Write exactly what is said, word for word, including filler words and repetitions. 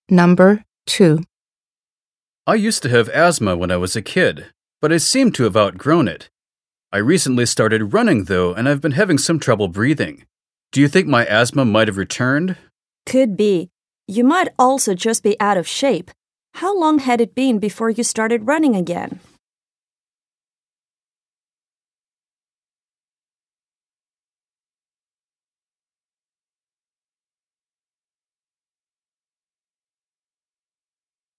Number two. I used to have asthma when I was a kid, but I seem to have outgrown it. I recently started running, though, and I've been having some trouble breathing. Do you think my asthma might have returned? Could be. You might also just be out of shape. How long had it been before you started running again?